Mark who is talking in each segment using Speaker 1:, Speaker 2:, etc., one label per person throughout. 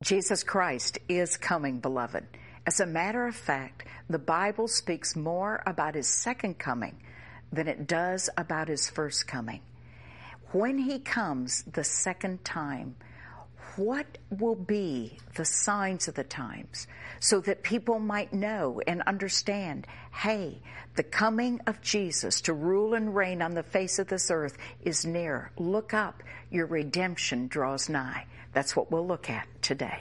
Speaker 1: Jesus Christ is coming, beloved. As a matter of fact, the Bible speaks more about his second coming than it does about his first coming. When he comes the second time, what will be the signs of the times so that people might know and understand, hey, the coming of Jesus to rule and reign on the face of this earth is near. Look up, your redemption draws nigh. That's what we'll look at today.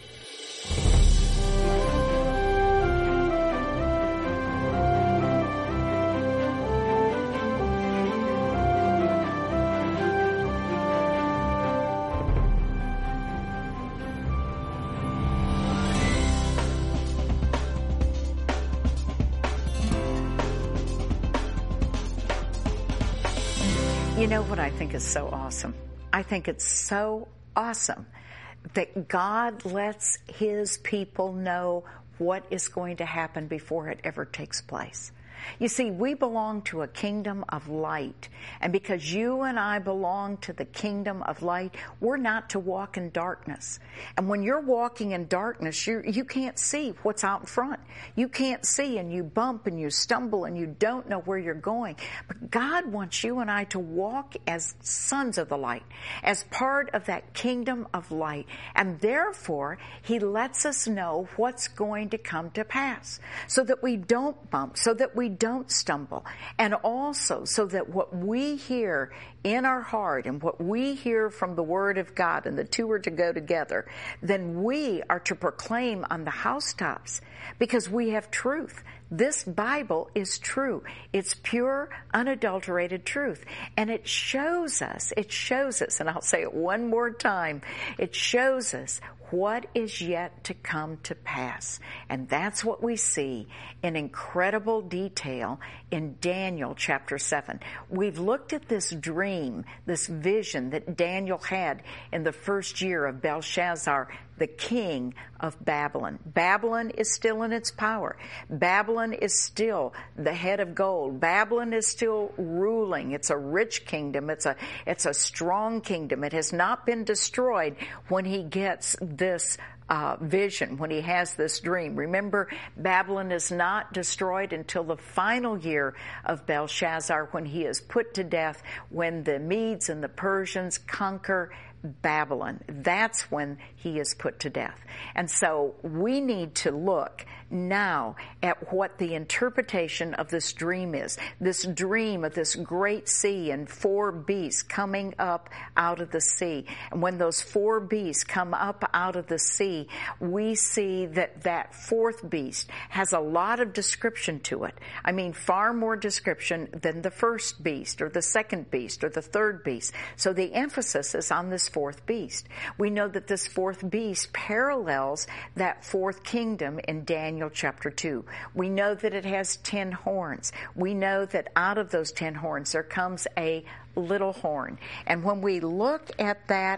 Speaker 1: You know what I think is so awesome? I think it's so awesome that God lets his people know what is going to happen before it ever takes place. You see, we belong to a kingdom of light. And because you and I belong to the kingdom of light, we're not to walk in darkness. And when you're walking in darkness, you can't see what's out in front. You can't see, and you bump and you stumble and you don't know where you're going. But God wants you and I to walk as sons of the light, as part of that kingdom of light. And therefore, he lets us know what's going to come to pass so that we don't bump, so that we don't stumble, and also so that what we hear in our heart and what we hear from the Word of God, and the two are to go together, then we are to proclaim on the housetops because we have truth. This Bible is true. It's pure, unadulterated truth. And it shows us, and I'll say it one more time, it shows us what is yet to come to pass. And that's what we see in incredible detail in Daniel chapter 7. We've looked at this dream, this vision that Daniel had in the first year of Belshazzar, the king of Babylon. Babylon is still in its power. Babylon is still the head of gold. Babylon is still ruling. It's a rich kingdom. It's a strong kingdom. It has not been destroyed when he gets this vision, when he has this dream. Remember, Babylon is not destroyed until the final year of Belshazzar, when he is put to death, when the Medes and the Persians conquer Babylon. That's when he is put to death. And so we need to look now at what the interpretation of this dream is. This dream of this great sea and four beasts coming up out of the sea. And when those four beasts come up out of the sea, we see that that fourth beast has a lot of description to it. I mean, far more description than the first beast or the second beast or the third beast. So the emphasis is on this fourth beast. We know that this fourth beast parallels that fourth kingdom in Daniel chapter 2. We know that it has 10 horns. We know that out of those 10 horns there comes a little horn. And when we look at that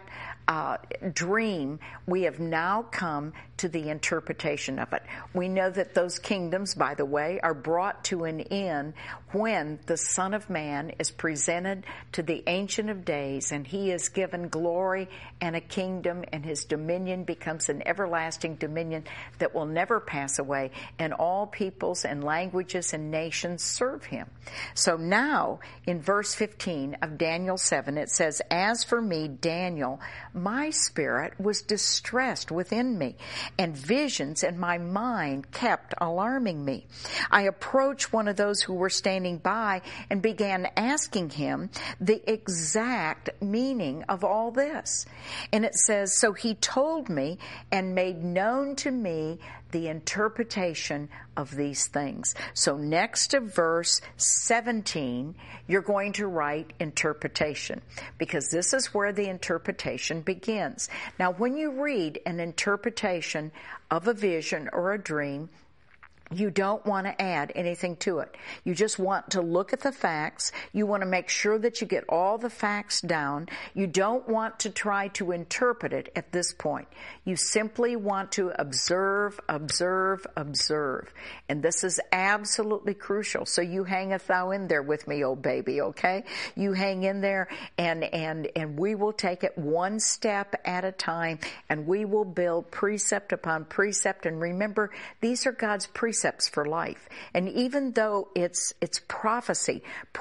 Speaker 1: dream, we have now come to the interpretation of it. We know that those kingdoms, by the way, are brought to an end when the Son of Man is presented to the Ancient of Days, and he is given glory and a kingdom, and his dominion becomes an everlasting dominion that will never pass away, and all peoples and languages and nations serve him. So now, in verse 15 of Daniel 7, it says, "As for me, Daniel, my spirit was distressed within me, and visions in my mind kept alarming me. I approached one of those who were standing by and began asking him the exact meaning of all this." And it says, "So he told me and made known to me the interpretation of these things." So next to verse 17, you're going to write interpretation, because this is where the interpretation begins. Now, when you read an interpretation of a vision or a dream, You don't want to add anything to it. You just want to look at the facts. You want to make sure that you get all the facts down. You don't want to try to interpret it at this point. You simply want to observe, observe, observe. And this is absolutely crucial. So you hangeth thou in there with me, oh baby, okay? You hang in there and we will take it one step at a time, and we will build precept upon precept. And remember, these are God's precepts for life. And even though it's prophecy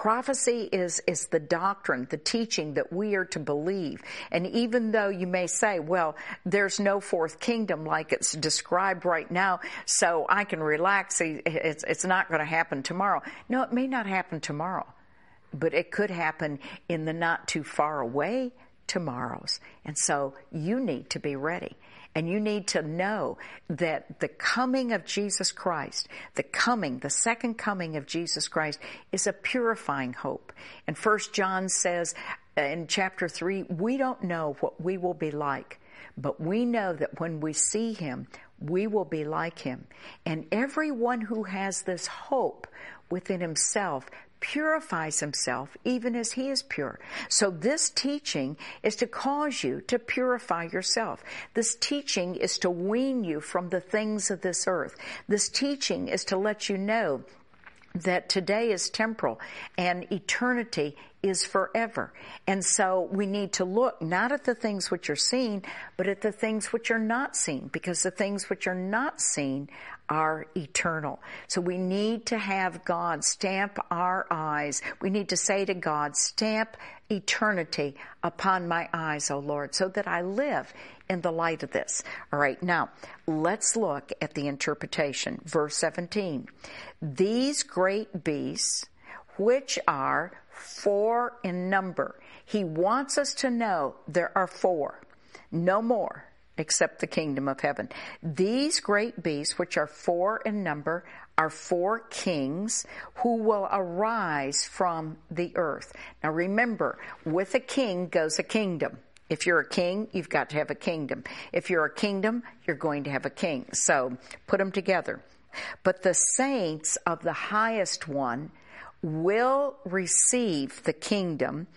Speaker 1: is the doctrine, the teaching that we are to believe. And even though you may say, well, there's no fourth kingdom like it's described right now, so I can relax, it's not going to happen tomorrow. No, it may not happen tomorrow, but it could happen in the not too far away tomorrows. And so you need to be ready. And you need to know that the coming of Jesus Christ, the second coming of Jesus Christ, is a purifying hope. And 1 John says in chapter 3, we don't know what we will be like, but we know that when we see him, we will be like him. And everyone who has this hope within himself purifies himself even as he is pure. So this teaching is to cause you to purify yourself. This teaching is to wean you from the things of this earth. This teaching is to let you know that today is temporal and eternity is forever. And so we need to look not at the things which are seen, but at the things which are not seen, because the things which are not seen are eternal. So we need to have God stamp our eyes. We need to say to God, stamp eternity upon my eyes, O Lord, so that I live in the light of this. All right, now let's look at the interpretation. Verse 17. These great beasts, which are 4 in number. He wants us to know there are 4, no more, except the kingdom of heaven. These great beasts, which are 4 in number, are 4 kings who will arise from the earth. Now remember, with a king goes a kingdom. If you're a king, you've got to have a kingdom. If you're a kingdom, you're going to have a king. So put them together. But the saints of the highest one will receive the kingdom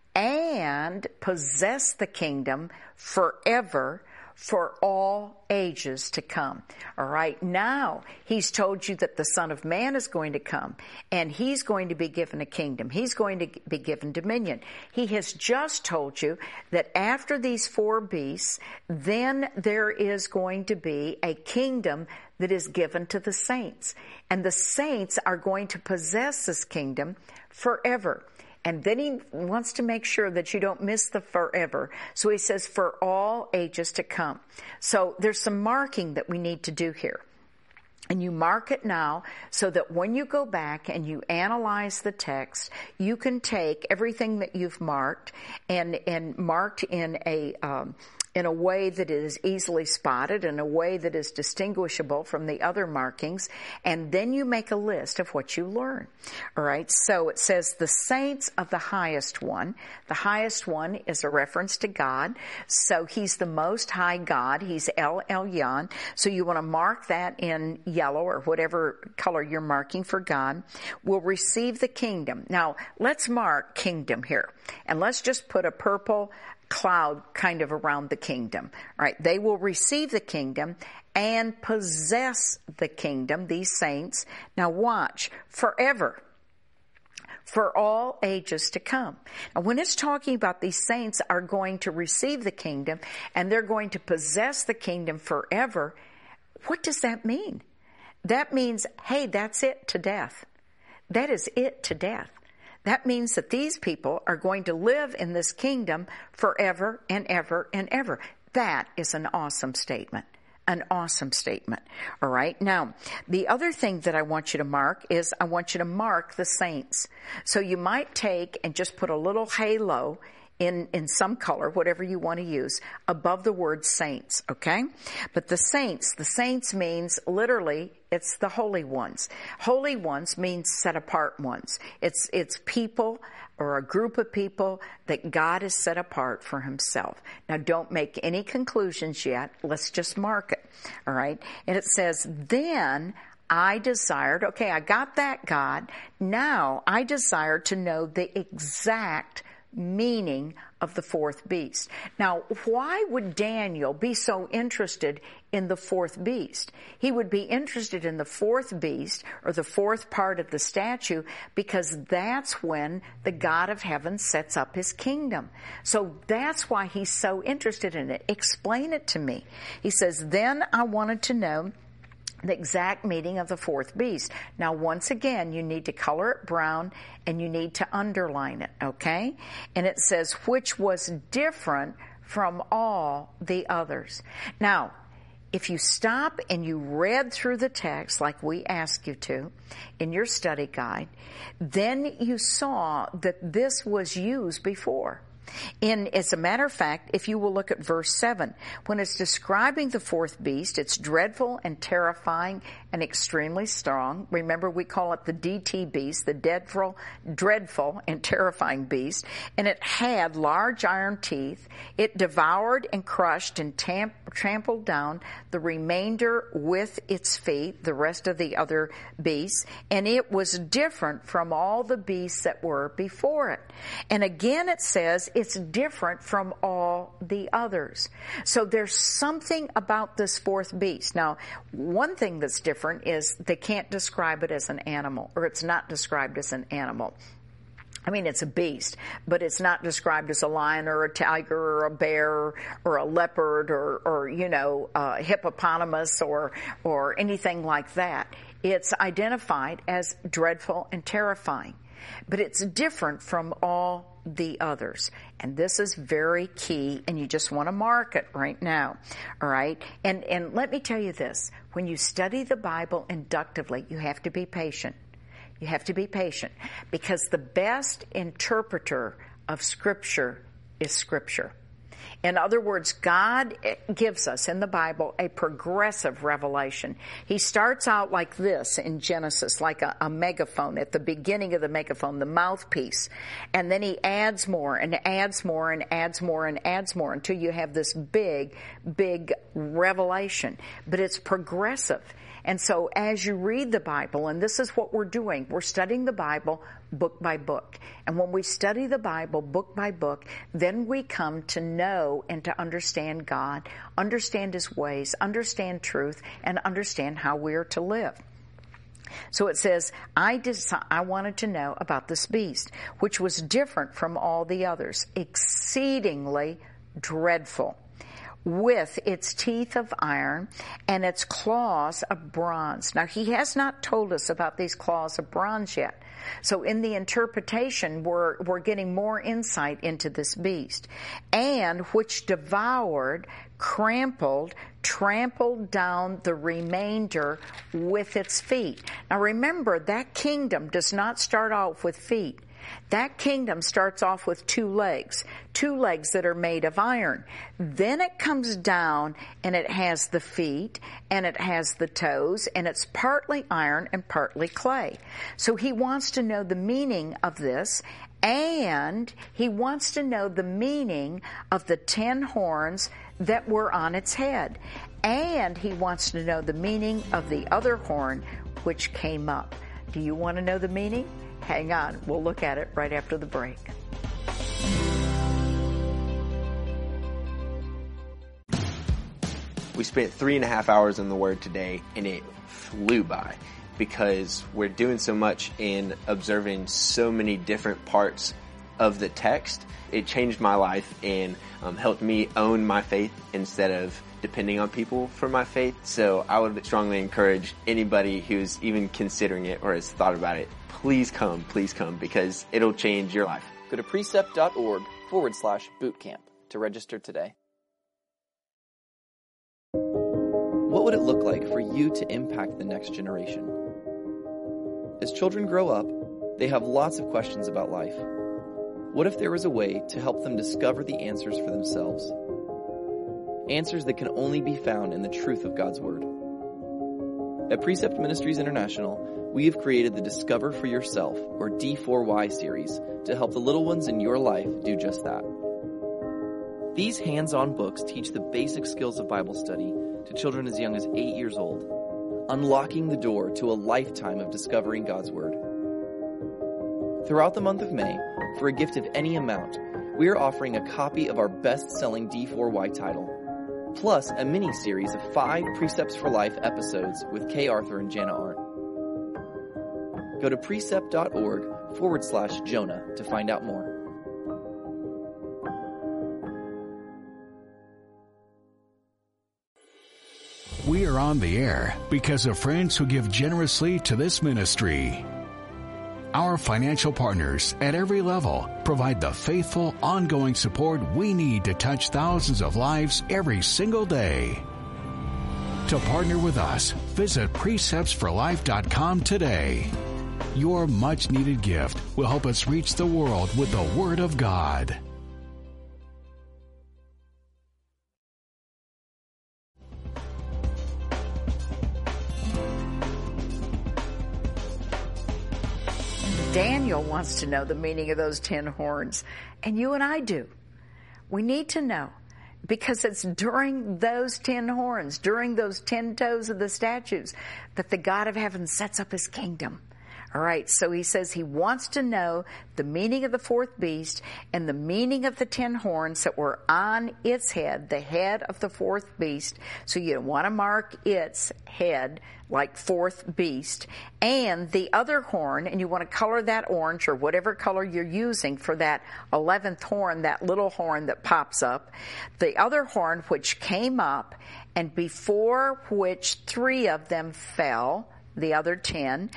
Speaker 1: and possess the kingdom forever, for all ages to come. All right, now he's told you that the Son of Man is going to come, and he's going to be given a kingdom. He's going to be given dominion. He has just told you that after these 4 beasts, then there is going to be a kingdom that is given to the saints. And the saints are going to possess this kingdom forever. And then he wants to make sure that you don't miss the forever. So he says, for all ages to come. So there's some marking that we need to do here. And you mark it now so that when you go back and you analyze the text, you can take everything that you've marked and marked in a way that is easily spotted, in a way that is distinguishable from the other markings, and then you make a list of what you learn. All right, so it says the saints of the highest one. The highest one is a reference to God, so he's the most high God. He's El Elyon, so you want to mark that in yellow or whatever color you're marking for God. Will receive the kingdom. Now, let's mark kingdom here, and let's just put a purple cloud kind of around the kingdom. All right, they will receive the kingdom and possess the kingdom, these saints. Now watch, forever, for all ages to come. Now when it's talking about these saints are going to receive the kingdom and they're going to possess the kingdom forever, what does that mean? That means, hey, that's it to death. That is it to death. That means that these people are going to live in this kingdom forever and ever and ever. That is an awesome statement. An awesome statement. All right. Now, the other thing that I want you to mark is I want you to mark the saints. So you might take and just put a little halo in some color, whatever you want to use, above the word saints, okay? But the saints means literally, it's the holy ones. Holy ones means set apart ones. It's people or a group of people that God has set apart for himself. Now don't make any conclusions yet. Let's just mark it, all right? And it says, then I desired, okay, I got that, God. Now I desire to know the exact meaning of the fourth beast. Now, why would Daniel be so interested in the fourth beast? He would be interested in the fourth beast, or the fourth part of the statue, because that's when the God of heaven sets up his kingdom. So that's why he's so interested in it. Explain it to me. He says, then I wanted to know the exact meaning of the fourth beast. Now, once again, you need to color it brown and you need to underline it, okay? And it says, which was different from all the others. Now, if you stop and you read through the text like we ask you to in your study guide, then you saw that this was used before. As a matter of fact, if you will look at verse 7, when it's describing the fourth beast, it's dreadful and terrifying and extremely strong. Remember, we call it the DT beast, the dreadful and terrifying beast. And it had large iron teeth. It devoured and crushed and trampled down the remainder with its feet, the rest of the other beasts. And it was different from all the beasts that were before it. And again, it says, it's different from all the others. So there's something about this fourth beast. Now, one thing that's different is they can't describe it as an animal, or it's not described as an animal. I mean, it's a beast, but it's not described as a lion or a tiger or a bear or a leopard or a hippopotamus or anything like that. It's identified as dreadful and terrifying, but it's different from all the others. And this is very key, and you just want to mark it right now. All right? And let me tell you this. When you study the Bible inductively, you have to be patient. You have to be patient, because the best interpreter of Scripture is Scripture. In other words, God gives us in the Bible a progressive revelation. He starts out like this in Genesis, like a megaphone at the beginning of the megaphone, the mouthpiece. And then he adds more and adds more and adds more and adds more until you have this big, big revelation. But it's progressive. And so as you read the Bible, and this is what we're doing, we're studying the Bible book by book. And when we study the Bible book by book, then we come to know and to understand God, understand His ways, understand truth, and understand how we are to live. So it says, I wanted to know about this beast, which was different from all the others, exceedingly dreadful, with its teeth of iron and its claws of bronze. Now, he has not told us about these claws of bronze yet. So in the interpretation, we're getting more insight into this beast. And which devoured, trampled down the remainder with its feet. Now remember, that kingdom does not start off with feet. That kingdom starts off with two legs that are made of iron. Then it comes down and it has the feet and it has the toes, and it's partly iron and partly clay. So he wants to know the meaning of this, and he wants to know the meaning of the 10 horns that were on its head. And he wants to know the meaning of the other horn which came up. Do you want to know the meaning? Hang on, we'll look at it right after the break.
Speaker 2: We spent 3.5 hours in the Word today, and it flew by because we're doing so much in observing so many different parts of the text. It changed my life and helped me own my faith instead of depending on people for my faith. So I would strongly encourage anybody who's even considering it or has thought about it, please come, because it'll change your life.
Speaker 3: Go to precept.org/bootcamp to register today. What would it look like for you to impact the next generation? As children grow up, they have lots of questions about life. What if there was a way to help them discover the answers for themselves? Answers that can only be found in the truth of God's Word. At Precept Ministries International, we have created the Discover for Yourself, or D4Y series, to help the little ones in your life do just that. These hands-on books teach the basic skills of Bible study to children as young as 8 years old. unlocking the door to a lifetime of discovering God's Word. Throughout the month of May, for a gift of any amount, we are offering a copy of our best-selling D4Y title, plus a mini-series of 5 Precepts for Life episodes with Kay Arthur and Jana Arndt. Go to precept.org/Jonah to find out more.
Speaker 4: We are on the air because of friends who give generously to this ministry. Our financial partners at every level provide the faithful, ongoing support we need to touch thousands of lives every single day. To partner with us, visit preceptsforlife.com today. Your much-needed gift will help us reach the world with the Word of God.
Speaker 1: Daniel wants to know the meaning of those 10 horns, and you and I do. We need to know, because it's during those 10 horns, during those 10 toes of the statues, that the God of heaven sets up his kingdom. All right, so he says he wants to know the meaning of the fourth beast and the meaning of the 10 horns that were on its head, the head of the fourth beast. So you want to mark its head like fourth beast, and the other horn, and you want to color that orange or whatever color you're using for that 11th horn, that little horn that pops up. The other horn which came up, and before which 3 of them fell, the other 10,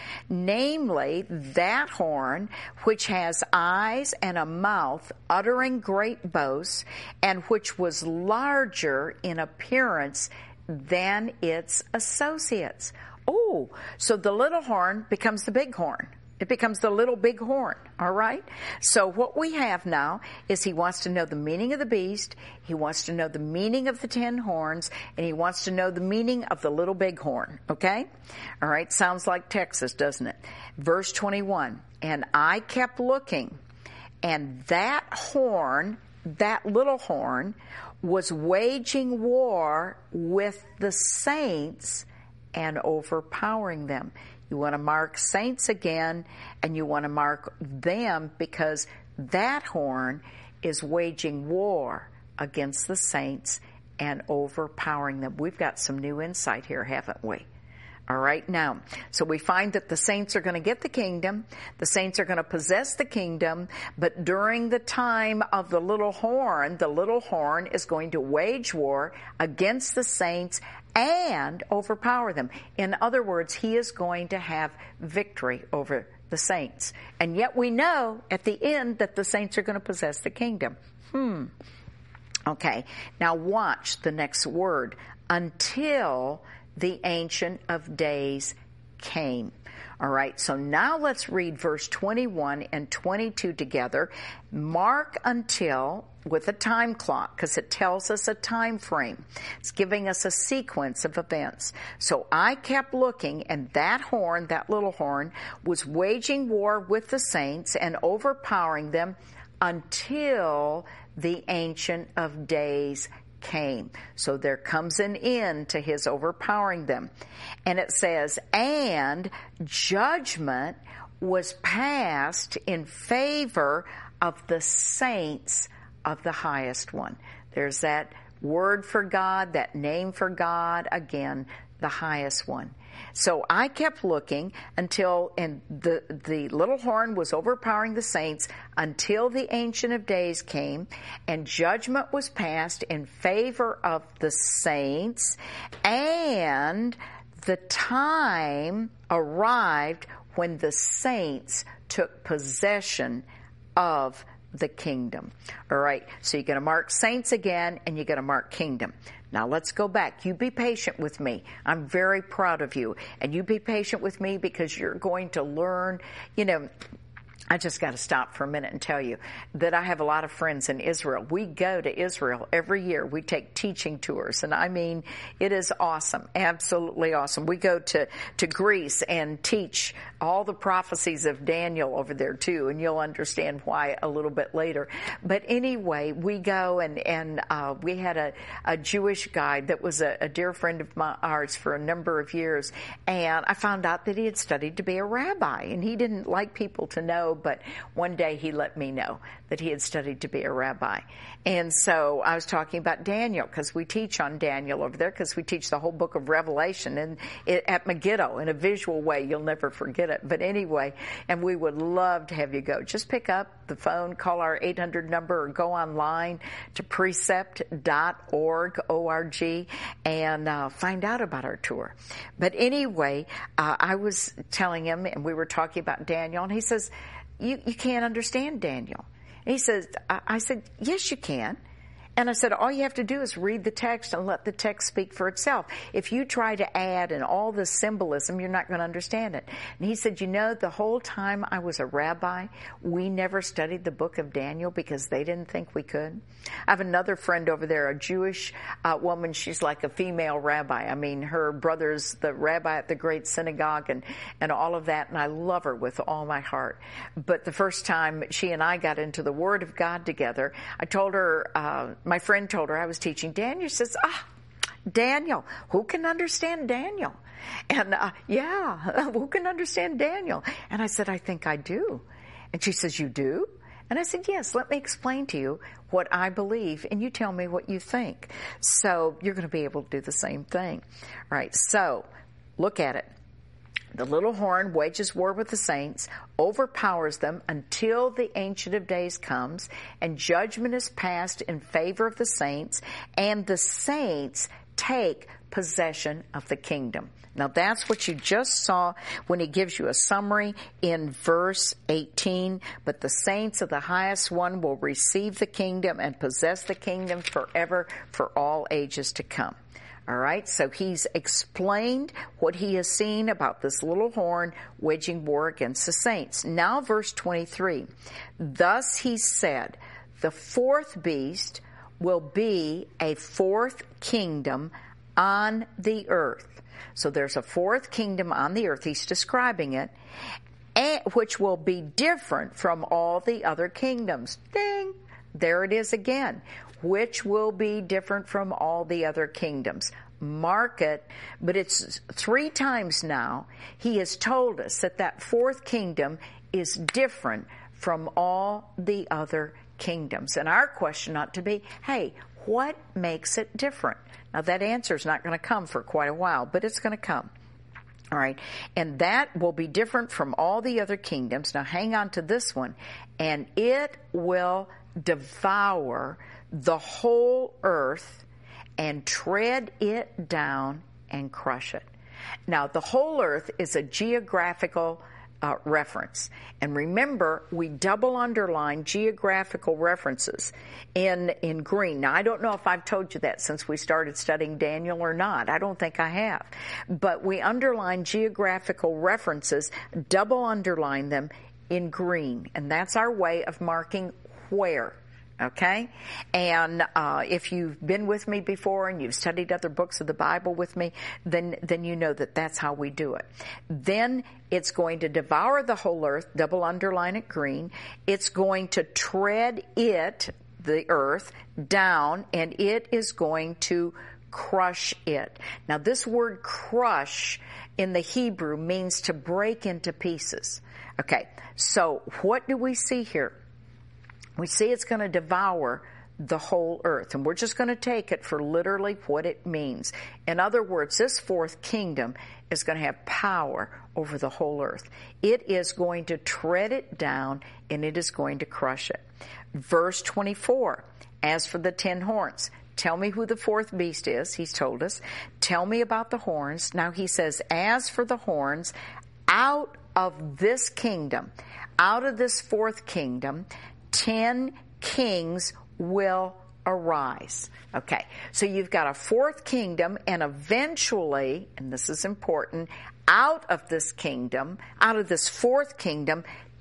Speaker 1: namely that horn which has eyes and a mouth uttering great boasts, and which was larger in appearance than its associates. Oh, so the little horn becomes the big horn. It becomes the little big horn, all right? So what we have now is he wants to know the meaning of the beast, he wants to know the meaning of the 10 horns, and he wants to know the meaning of the little big horn, okay? All right, sounds like Texas, doesn't it? Verse 21, and I kept looking, and that horn, that little horn, was waging war with the saints and overpowering them. You want to mark saints again, and you want to mark them because that horn is waging war against the saints and overpowering them. We've got some new insight here, haven't we? All right, now, so we find that the saints are going to get the kingdom. The saints are going to possess the kingdom, but during the time of the little horn is going to wage war against the saints and overpower them. In other words, he is going to have victory over the saints. And yet we know at the end that the saints are going to possess the kingdom. Okay, now watch the next word. Until the Ancient of Days came. All right, so now let's read verse 21 and 22 together. Mark until with a time clock, because it tells us a time frame. It's giving us a sequence of events. So I kept looking, and that horn, that little horn, was waging war with the saints and overpowering them until the Ancient of Days came. So there comes an end to his overpowering them. And it says, and judgment was passed in favor of the saints of the highest one. There's that word for God, that name for God, again, the highest one. So I kept looking until, and the little horn was overpowering the saints until the Ancient of Days came, and judgment was passed in favor of the saints, and the time arrived when the saints took possession of the kingdom. All right, so you're going to mark saints again, and you're going to mark kingdom. Now let's go back. You be patient with me. I'm very proud of you. And you be patient with me because you're going to learn, I just got to stop for a minute and tell you that I have a lot of friends in Israel. We go to Israel every year. We take teaching tours, and I mean, it is awesome, absolutely awesome. We go to Greece and teach all the prophecies of Daniel over there too, and you'll understand why a little bit later. But anyway, we go and we had a Jewish guide that was a dear friend of ours for a number of years, and I found out that he had studied to be a rabbi, and he didn't like people to know, but one day he let me know that he had studied to be a rabbi. And so I was talking about Daniel, because we teach on Daniel over there, because we teach the whole book of Revelation and at Megiddo in a visual way. You'll never forget it. But anyway, and we would love to have you go. Just pick up the phone, call our 800 number, or go online to precept.org, O-R-G, and find out about our tour. But anyway, I was telling him, and we were talking about Daniel, and he says, you can't understand Daniel. And he says, I said, yes, you can. And I said, all you have to do is read the text and let the text speak for itself. If you try to add and all this symbolism, you're not going to understand it. And he said, the whole time I was a rabbi, we never studied the book of Daniel because they didn't think we could. I have another friend over there, a Jewish woman. She's like a female rabbi. I mean, her brother's the rabbi at the great synagogue and all of that, and I love her with all my heart. But the first time she and I got into the Word of God together, I told her, my friend told her I was teaching Daniel. She says, Daniel, who can understand Daniel? And who can understand Daniel? And I said, I think I do. And she says, you do? And I said, yes, let me explain to you what I believe, and you tell me what you think. So you're going to be able to do the same thing. All right, so look at it. The little horn wages war with the saints, overpowers them until the Ancient of Days comes, and judgment is passed in favor of the saints, and the saints take possession of the kingdom. Now that's what you just saw when he gives you a summary in verse 18. But the saints of the highest one will receive the kingdom and possess the kingdom forever, for all ages to come. All right, so he's explained what he has seen about this little horn waging war against the saints. Now verse 23, thus he said, the fourth beast will be a fourth kingdom on the earth. So there's a fourth kingdom on the earth, he's describing it, which will be different from all the other kingdoms. Ding! There it is again. Which will be different from all the other kingdoms. Mark it, but it's 3 times now he has told us that fourth kingdom is different from all the other kingdoms. And our question ought to be, hey, what makes it different? Now that answer is not going to come for quite a while, but it's going to come. All right, and that will be different from all the other kingdoms. Now hang on to this one. And it will devour the whole earth and tread it down and crush it. Now, the whole earth is a geographical reference. And remember, we double underline geographical references in green. Now, I don't know if I've told you that since we started studying Daniel or not. I don't think I have. But we underline geographical references, double underline them in green. And that's our way of marking where. Okay? And if you've been with me before and you've studied other books of the Bible with me, then you know that that's how we do it. Then it's going to devour the whole earth, double underline it green. It's going to tread it, the earth, down, and it is going to crush it. Now this word crush in the Hebrew means to break into pieces. Okay, so what do we see here? We see it's going to devour the whole earth, and we're just going to take it for literally what it means. In other words, this fourth kingdom is going to have power over the whole earth. It is going to tread it down, and it is going to crush it. Verse 24, as for the 10 horns, tell me who the fourth beast is, he's told us. Tell me about the horns. Now he says, as for the horns, out of this kingdom, out of this fourth kingdom, 10 kings will arise. Okay, so you've got a fourth kingdom, and eventually, and this is important, out of this kingdom, out of this fourth kingdom,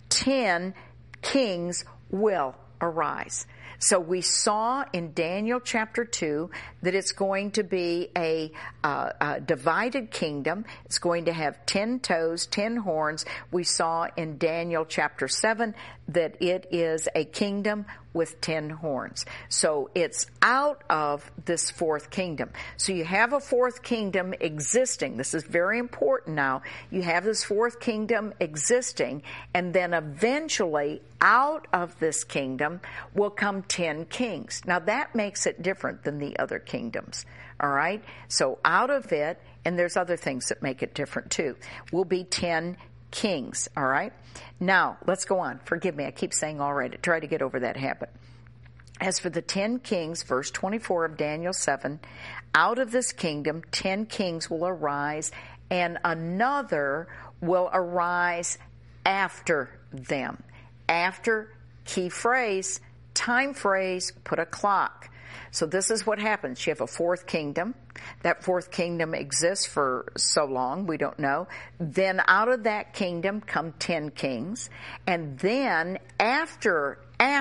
Speaker 1: 10 kings will arise. So we saw in Daniel chapter 2 that it's going to be a divided kingdom. It's going to have 10 toes, 10 horns. We saw in Daniel chapter 7 that it is a kingdom with 10 horns. So it's out of this fourth kingdom. So you have a fourth kingdom existing. This is very important now. You have this fourth kingdom existing, and then eventually out of this kingdom will come 10 kings. Now that makes it different than the other kingdoms. All right? So out of it, and there's other things that make it different too, will be 10 kings. All right? Now, let's go on. Forgive me, I keep saying all right. I try to get over that habit. As for the 10 kings, verse 24 of Daniel 7, out of this kingdom 10 kings will arise, and another will arise after them. After, key phrase, time phrase, put a clock. So this is what happens. You have a fourth kingdom. That fourth kingdom exists for so long, we don't know. Then out of that kingdom come 10 kings. And then after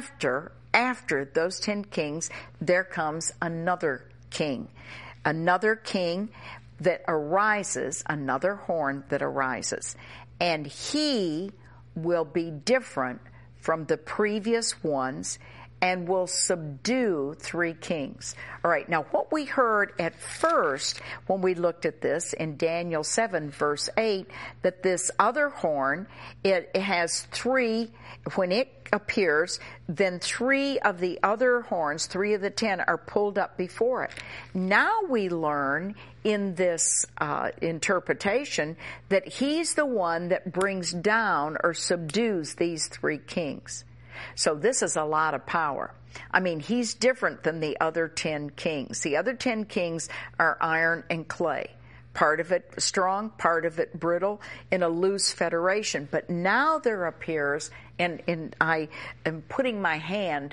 Speaker 1: those 10 kings, there comes another king. Another king that arises, another horn that arises. And he will be different from the previous ones and will subdue 3 kings. All right, now what we heard at first when we looked at this in Daniel 7 verse 8, that this other horn, it has 3, when it appears, then 3 of the other horns, 3 of the 10 are pulled up before it. Now we learn in this interpretation that he's the one that brings down or subdues these 3 kings. So this is a lot of power. I mean, he's different than the other 10 kings. The other 10 kings are iron and clay. Part of it strong, part of it brittle, in a loose federation. But now there appears, and I am putting my head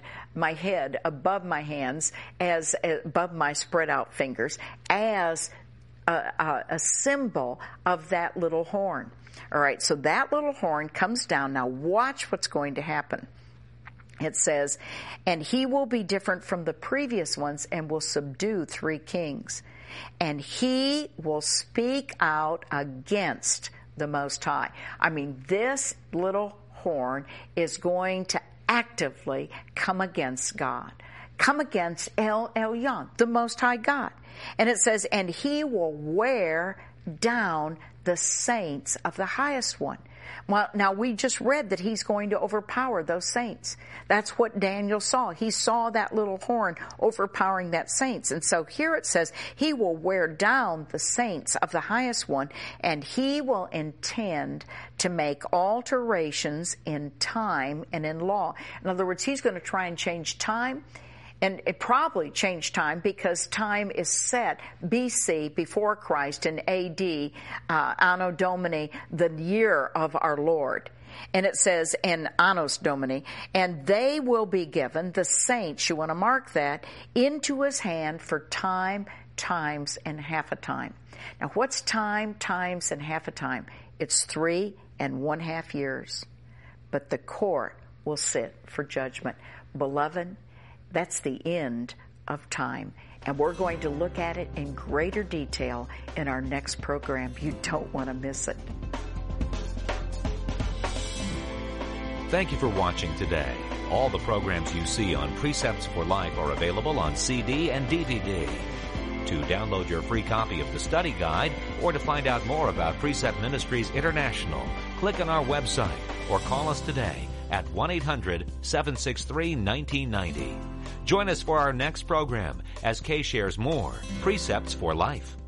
Speaker 1: above my hands, as above my spread out fingers, as a symbol of that little horn. All right, so that little horn comes down. Now watch what's going to happen. It says, and he will be different from the previous ones and will subdue 3 kings. And he will speak out against the Most High. I mean, this little horn is going to actively come against God. Come against El Elyon, the Most High God. And it says, and he will wear down the saints of the highest one. Well, now we just read that he's going to overpower those saints. That's what Daniel saw. He saw that little horn overpowering that saints. And so here it says, he will wear down the saints of the highest one, and he will intend to make alterations in time and in law. In other words, he's going to try and change time. And it probably changed time because time is set BC, before Christ, and AD, Anno Domini, the year of our Lord. And it says, and Annos Domini, and they will be given, the saints, you want to mark that, into his hand for time, times, and half a time. Now what's time, times, and half a time? It's 3 1/2 years. But the court will sit for judgment. Beloved, that's the end of time. And we're going to look at it in greater detail in our next program. You don't want to miss it.
Speaker 5: Thank you for watching today. All the programs you see on Precepts for Life are available on CD and DVD. To download your free copy of the study guide or to find out more about Precept Ministries International, click on our website or call us today at 1-800-763-1990. Join us for our next program as Kay shares more Precepts for Life.